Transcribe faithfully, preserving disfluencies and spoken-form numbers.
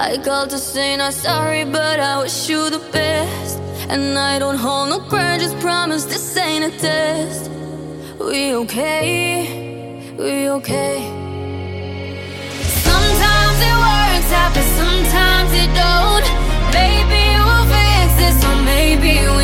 I called to say not sorry, but I wish you the best. And I don't hold no grudges, promise this ain't a test. We okay, we okay. Sometimes it works out, but sometimes it don't. Maybe we'll fix this, or maybe we